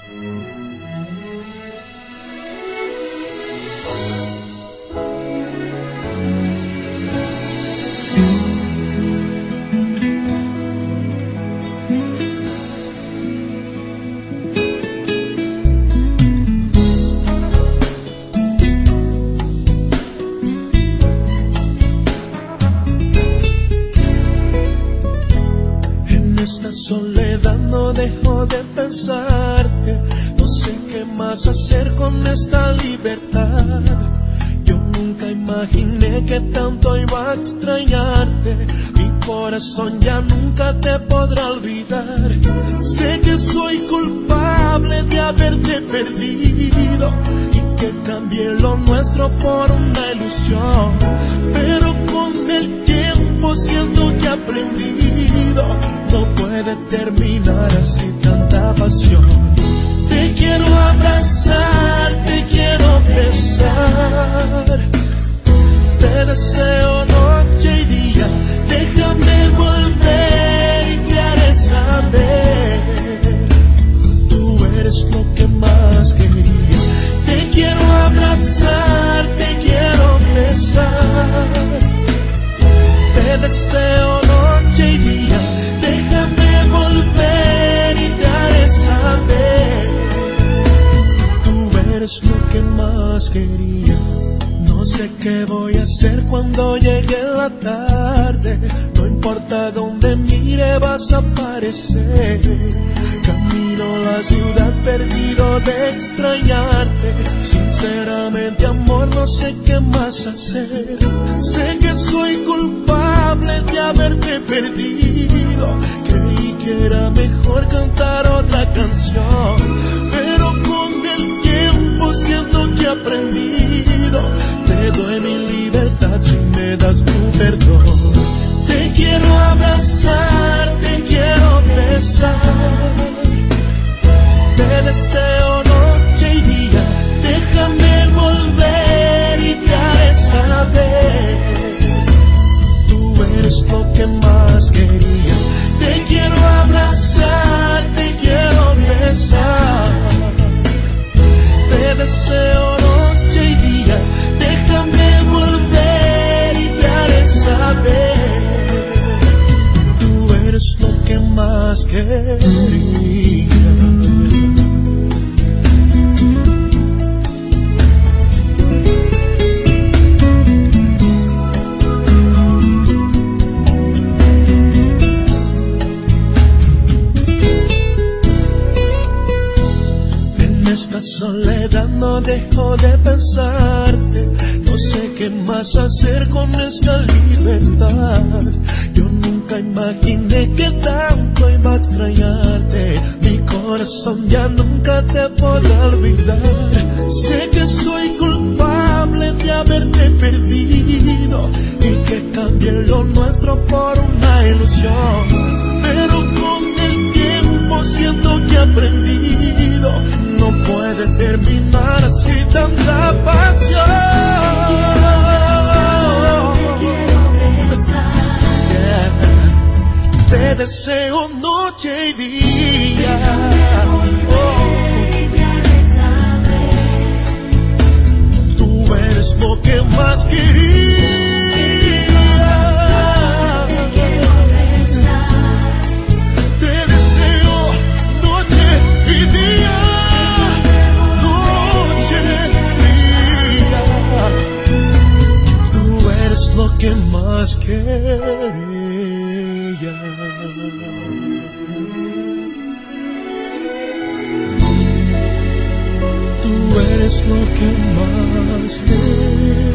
Esta soledad no dejo de pensarte, no sé qué más hacer con esta libertad. Yo nunca imaginé que tanto iba a extrañarte, mi corazón ya nunca te podrá olvidar. Sé que soy culpable de haberte perdido y que cambié lo nuestro por una ilusión, pero con el tiempo siento que he aprendido. No puede terminar así tanta pasión. Te quiero abrazar, te quiero besar. Te deseo noche y día. Déjame volver y te haré saber. Tú eres lo que más quería. Te quiero abrazar, te quiero besar. Te deseo noche y día. Déjame volver y te haré saber. Tú eres lo que más quería. No sé qué voy a hacer cuando llegue la tarde. No importa dónde mire vas a aparecer. Camino la ciudad perdido de extrañarte. Sinceramente amor no sé qué más hacer. Sé que soy culpable de haberte perdido. Creí que era mejor cantar otra canción, pero con el tiempo siento que he aprendido. Te doy mi libertad si me das tu perdón. Te quiero abrazar, te quiero besar. Te deseo noche y día. Déjame volver y te haré saber. Tú eres lo que más quería. Te quiero abrazar, te quiero besar. Te deseo noche y día. Déjame volver y te haré saber. Tú eres lo que más quería. Esta soledad no dejo de pensarte. No sé qué más hacer con esta libertad. Yo nunca imaginé que tanto iba a extrañarte. Mi corazón ya nunca te podrá olvidar. Sé que soy culpable de haberte perdido y que cambié lo nuestro por una ilusión, pero con el tiempo siento que he aprendido. No puede terminar así tanta pasión. Yeah. Te deseo noche y día. Tú eres lo que más quería. Te deseo noche y día. Lo que más quería. Tú eres lo que más quería.